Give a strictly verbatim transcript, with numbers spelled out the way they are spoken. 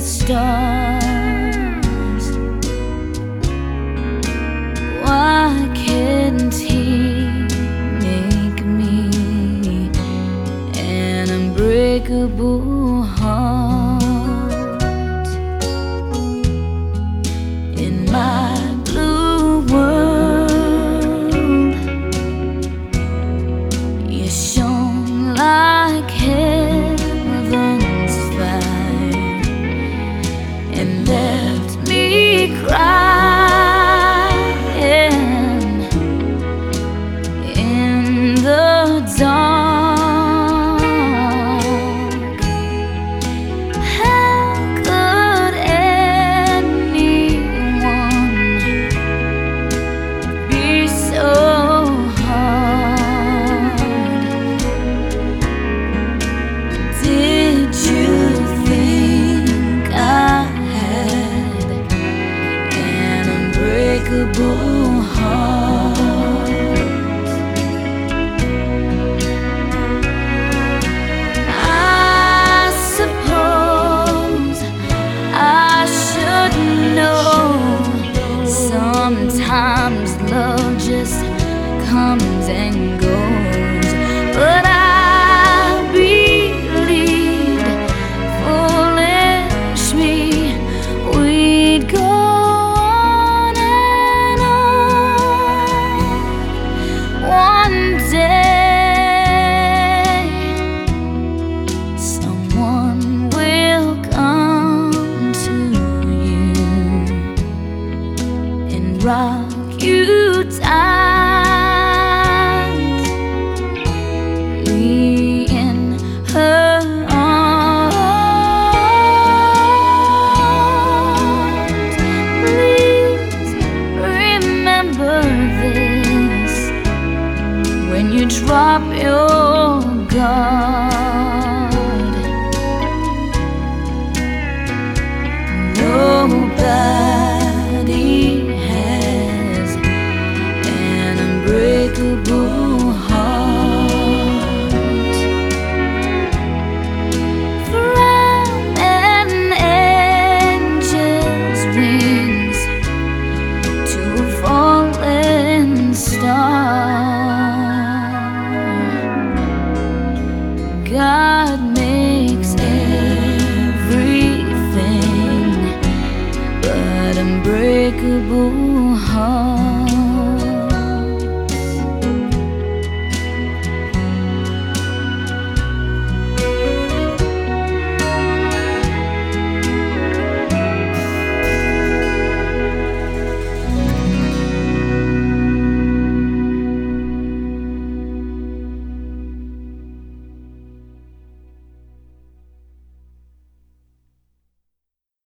stars. Why can't he make me an unbreakable heart? In my blue world, you shone like heaven's fire and left me crying in the dark. How could anyone be so hard? Did you think I had an unbreakable heart? I suppose I should know. Sometimes love just comes and goes, but I believed, foolish me, we'd go on and on. One day someone will come to you and rock you tight, me in her arms. Please remember this when you drop your guard. Nobody has an unbreakable heart. From an angel's wings to a fallen star,